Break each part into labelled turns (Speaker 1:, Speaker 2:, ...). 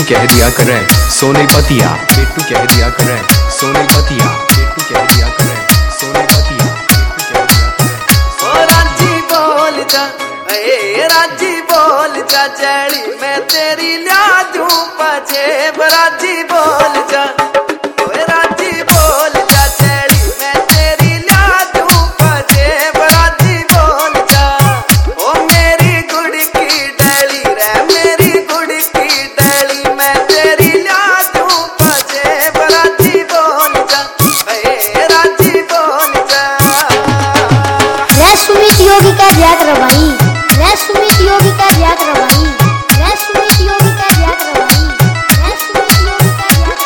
Speaker 1: कह दिया करें सोने पतिया, बिट्टू कह दिया करें सोने पतिया, बिट्टू कह दिया करें सोने पतिया, बिट्टू कह दिया करें।
Speaker 2: ओ राजी बोल जा, ए राजी बोल जा, जड़ी मैं तेरी ल्या दूं पजेब। राजी बोल जा, ओ राजी बोल जा, जड़ी मैं तेरी ल्या दूं पजेब। राजी बोल जा, ओ मेरी गुड़ की डली रे, मेरी गुड़ की डली, मैं तेरी ल्या दूं पजेब। राजी बोल जा, ए राजी बोल जा।
Speaker 3: मैं सुमित योगी का याद रवाई, मैं सुमित योगी का याद रवाई, मैं सुमित योगी का याद रवाई, मैं सुमित योगी का याद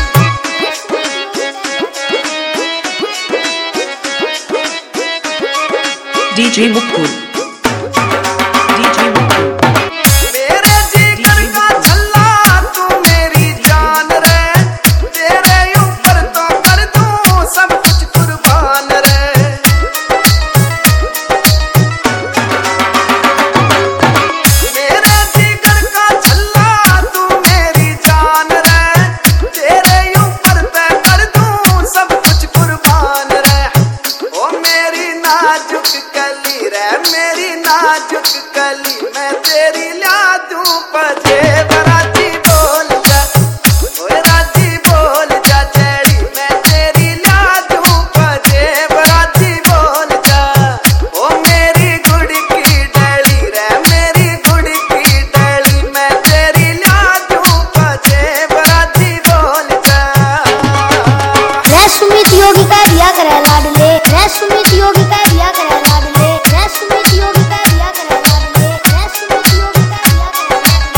Speaker 3: रवाई।
Speaker 4: DJ Mukul, DJ Mukul,
Speaker 2: मेरे जिगर का छल्ला तू मेरी जान रे, तेरे ऊपर तो कर दूं सब कुछ कुर्बान रे। मेरे जिगर का छल्ला तू मेरी जान रे, तेरे ऊपर पे कर दूं सब कुछ कुर्बान रे। ओ मेरी नाजुक कली रे, मेरी नाजुक कली, मैं तेरी ल्या दूं पजेब। राजी बोल जा, ओए राजी बोल जा, जड़ी मैं तेरी ल्या दूं पजेब। राजी बोल जा, ओ मेरी गुड़ की डली रे, मेरी गुड़ की डली, मैं तेरी ल्या दूं पजेब। राजी बोल जा।
Speaker 3: मैं सुमित योगी का दिया करे लाडले, मैं सुमित योगी का दिया करे लाडले, मैं सुमित योगी का दिया करे लाडले, मैं सुमित योगी का दिया करे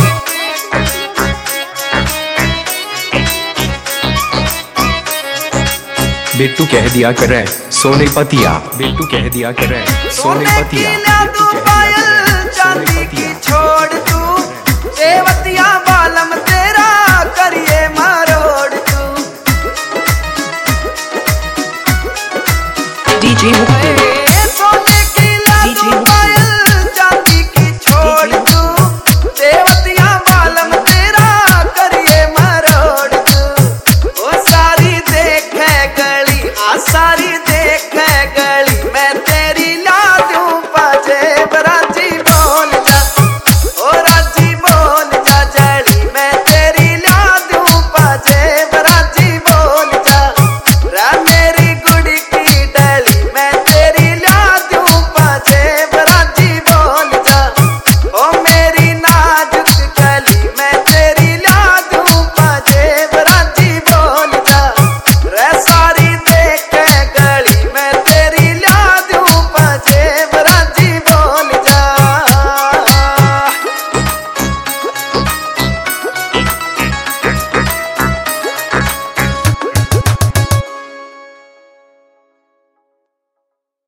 Speaker 3: लाडले।
Speaker 1: बिट्टू कह दिया करें सोने पतिया, बिट्टू कह दिया करें सोने पतिया, बिट्टू कह दिया करें सोने पतिया।
Speaker 2: छोड़ तू देवतिया बालम तेरा करिए मारोड़ तू।
Speaker 4: DJ Mukul,